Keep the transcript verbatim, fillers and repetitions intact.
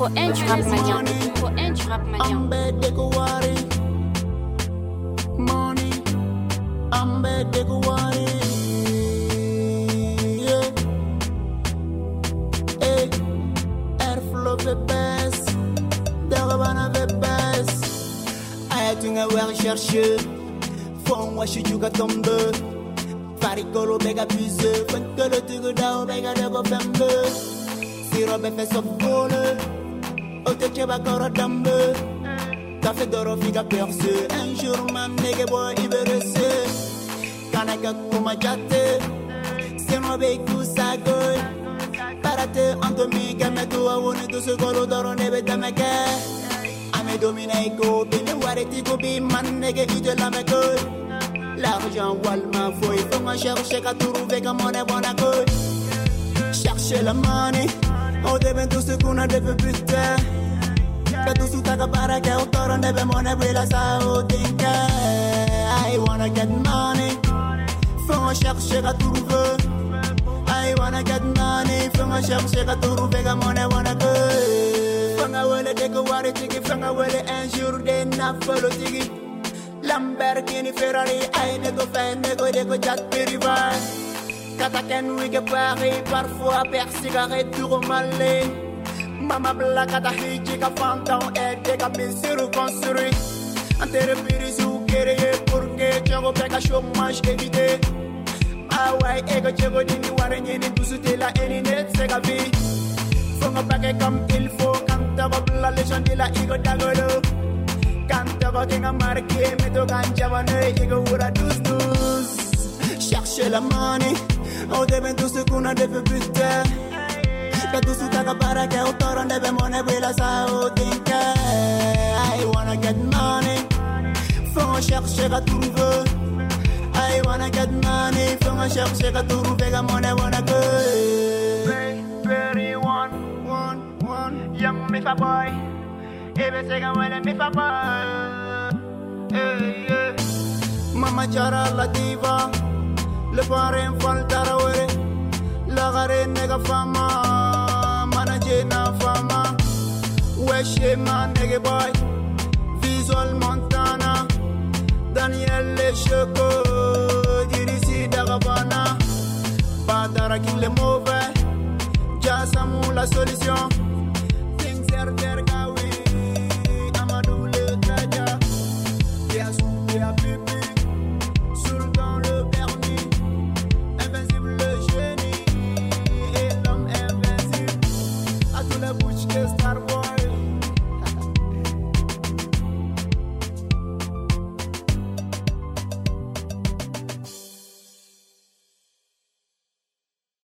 numéro un du rap malien. Le numéro un du rap malien. Money, Ambe Degouari. Yeah. Hey, Airflow the best, Darabana the best. I think I will chercher. Fon wa shi juga tombe. Farikolo bega pise. Fankolo tugu dao bega dego fembe. Siro befe sopole. Ote cheba koro dambe. Café d'oro figa percé. Un jour man nege boy iberese. Kanaka kuma jate. Sino beku sagoy. Parate antomi gameto awone to se golo d'oro nebe dameke. Ame domina iko bine wareti ko bi man nege ide la mekoy. L'argent walma foi. Faut moi chercher qu'à trouver comme on est bon à couille. Chercher la money. On devient tout ce qu'on a depuis putain. Katu sutaka para ke utoro nebe mone brilla sa utinke. I wanna get money. Faut chercher qu'à trouver. I wanna get money. Faut chercher qu'à trouver comme on est bon à couille. Fanga wele deko wari tiki. Fanga wele un jour de na follow tiki. Lamborghini Ferrari. I nego fe nego deko jet purified. Kataken wige Paris. Parfois per cigarette duro malé. Mama blaka da hiji ka fantan ede ka misiru construit. Entreprise ou créé pour que tu pega chômage évité. Ah ouais, ego chego dini warenye ni doucete la elinet c'est la vie. Faut me paquer comme il faut quand t'as la légende de la ego dagolo. Quand t'as qu'un marqué mais to ganja wane ego ura douce douce. Chercher la money, on devient tout ce qu'on a depuis putain. Katu sutaka para ke utoro nebe mone brilla sa utinke. I wanna get money. Faut chercher qu'à trouver. I wanna get money. Faut chercher qu'à trouver comme on est bon à couille. Very one, one, one. Young me fa boy. Ebe se gamwele me fa boy. Hey, yeah. Mama chara la diva. Le parrain fal tarawere. La gare nega fama. Na fama, wesh man nigga boy, Visual Montana, Daniel Le Choco, Dirisi Darabana, Badara qui le mauvais, Jassamou la solution, Things are there gawi, Amadou le traja, Piasou Pia Pipi, Sultan le permis, Invincible le génie, et l'homme invincible. La bouche que Star Wars.